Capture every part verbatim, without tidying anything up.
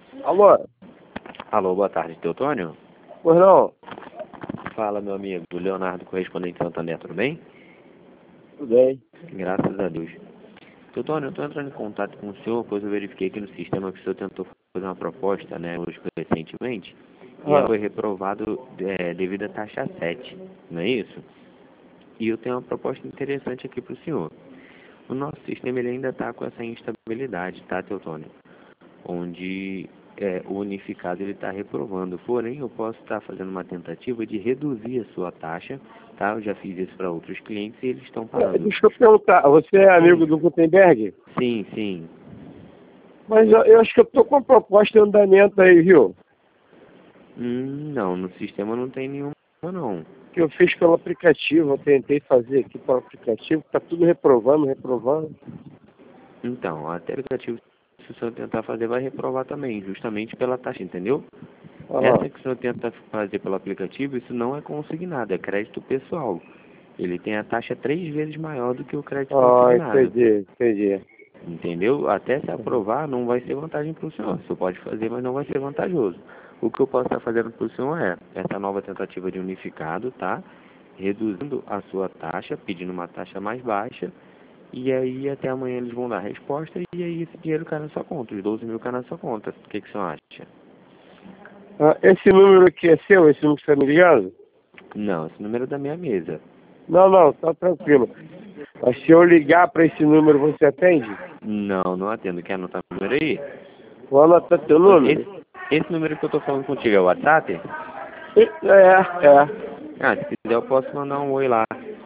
Alô? Alô, boa tarde, Teotônio? Pois não? Fala, meu amigo, Leonardo, correspondente de Santander, tudo bem? Tudo bem. Graças a Deus. Teotônio, eu estou entrando em contato com o senhor, pois eu verifiquei aqui no sistema que o senhor tentou fazer uma proposta, né, hoje recentemente, e ela Ah, foi reprovado é, devido à taxa sete, não é isso? E eu tenho uma proposta interessante aqui para o senhor. O nosso sistema ele ainda está com essa instabilidade, tá, Teotônio? Onde é, o unificado ele está reprovando. Porém, eu posso estar fazendo uma tentativa de reduzir a sua taxa, tá? Eu já fiz isso para outros clientes e eles estão é, pagando. deixa eu perguntar, você é amigo Sim, do Gutenberg? sim, sim. Mas eu, eu acho que eu tô com uma proposta em andamento aí, viu? Hum, não, no sistema não tem nenhuma, não. Que eu fiz pelo aplicativo, eu tentei fazer aqui pelo aplicativo, tá tudo reprovando, reprovando. Então, até o aplicativo, se o senhor tentar fazer, vai reprovar também, justamente pela taxa, entendeu? Aham. Essa que o senhor tenta fazer pelo aplicativo, isso não é consignado, é crédito pessoal. Ele tem a taxa três vezes maior do que o crédito Ah, consignado. entendi, entendi. Entendeu? Até se Uhum. aprovar, não vai ser vantagem para o senhor. O senhor pode fazer, mas não vai ser vantajoso. O que eu posso estar fazendo para o senhor é essa nova tentativa de unificado, tá? Reduzindo a sua taxa, pedindo uma taxa mais baixa. E aí até amanhã eles vão dar a resposta e aí esse dinheiro cai na sua conta. Os doze mil cai na sua conta. O que, que o senhor acha? Ah, esse número aqui é seu, esse número que você está me ligando? Não, esse número é da minha mesa. Não, não, tá tranquilo. Mas se eu ligar para esse número, você atende? Não, não atendo. Quer anotar o número aí? Vou anotar teu número. Esse, esse número que eu tô falando contigo é o WhatsApp? E- É, é. Ah, se quiser eu posso mandar um oi lá.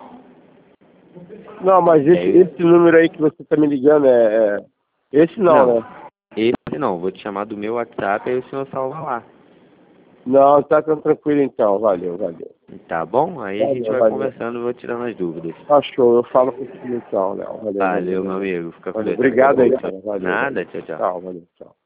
Não, mas E esse, aí, esse número aí que você está me ligando é, é... Esse não, não, né? esse não, vou te chamar do meu WhatsApp e o senhor salva lá. Não, tá tão tranquilo então. Valeu, valeu. Tá bom? Aí a gente Valeu, vai valeu. conversando e vou tirando as dúvidas. Tá show, eu falo contigo então, Léo. Valeu, valeu, Valeu, meu valeu. amigo. Fica com Valeu, Deus. Daqui a obrigado aí, pouco. cara. Valeu, Nada, valeu. tchau, tchau. Tchau, valeu, tchau.